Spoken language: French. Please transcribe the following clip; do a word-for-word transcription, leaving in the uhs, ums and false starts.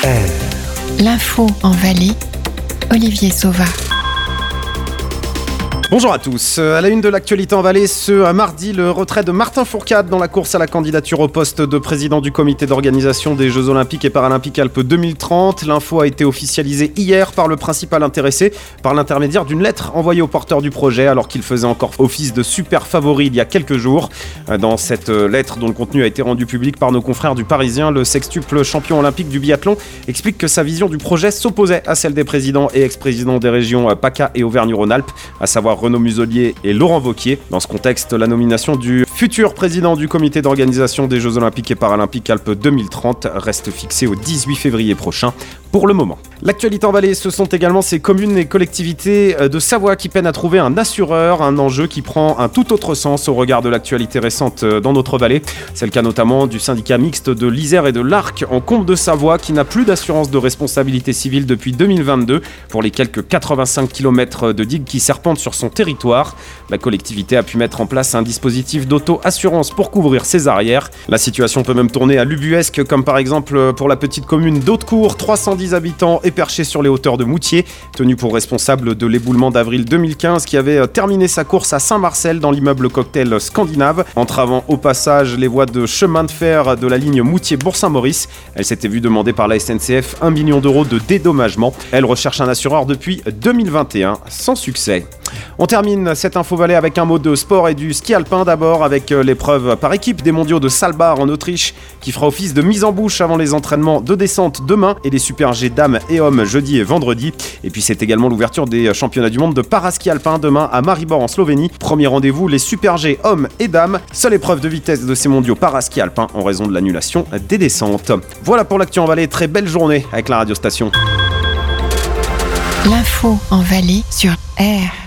R. L'info en Valais, Olivier Sauva. Bonjour à tous. À la une de l'actualité en Valais, ce mardi, le retrait de Martin Fourcade dans la course à la candidature au poste de président du comité d'organisation des Jeux Olympiques et Paralympiques Alpes deux mille trente. L'info a été officialisée hier par le principal intéressé, par l'intermédiaire d'une lettre envoyée au porteur du projet, alors qu'il faisait encore office de super favori il y a quelques jours. Dans cette lettre, dont le contenu a été rendu public par nos confrères du Parisien, le sextuple champion olympique du biathlon explique que sa vision du projet s'opposait à celle des présidents et ex-présidents des régions PACA et Auvergne-Rhône-Alpes, à savoir Renaud Muselier et Laurent Wauquiez. Dans ce contexte, la nomination du futur président du comité d'organisation des Jeux Olympiques et Paralympiques Alpes deux mille trente reste fixée au dix-huit février prochain pour le moment. L'actualité en Valais, ce sont également ces communes et collectivités de Savoie qui peinent à trouver un assureur, un enjeu qui prend un tout autre sens au regard de l'actualité récente dans notre vallée. C'est le cas notamment du syndicat mixte de l'Isère et de l'Arc en Combe de Savoie qui n'a plus d'assurance de responsabilité civile depuis deux mille vingt-deux pour les quelques quatre-vingt-cinq kilomètres de digues qui serpentent sur son territoire. La collectivité a pu mettre en place un dispositif d'auto-assurance pour couvrir ses arrières. La situation peut même tourner à l'ubuesque, comme par exemple pour la petite commune d'Hautecourt, trois cent dix habitants et perché sur les hauteurs de Moutier, tenu pour responsable de l'éboulement d'avril deux mille quinze qui avait terminé sa course à Saint-Marcel dans l'immeuble cocktail Scandinave, entravant au passage les voies de chemin de fer de la ligne Moutier-Bourg-Saint-Maurice. Elle s'était vue demander par la S N C F un million d'euros de dédommagement. Elle recherche un assureur depuis deux mille vingt et un, sans succès. On termine cette info Valais avec un mot de sport et du ski alpin d'abord, avec l'épreuve par équipe des mondiaux de Saalbach en Autriche qui fera office de mise en bouche avant les entraînements de descente demain et les super G dames et hommes jeudi et vendredi. Et puis c'est également l'ouverture des championnats du monde de paraski alpin demain à Maribor en Slovénie. Premier rendez-vous, les super G hommes et dames. Seule épreuve de vitesse de ces mondiaux paraski alpin en raison de l'annulation des descentes. Voilà pour l'actu en Valais, très belle journée avec la radio station. L'info en Valais sur R.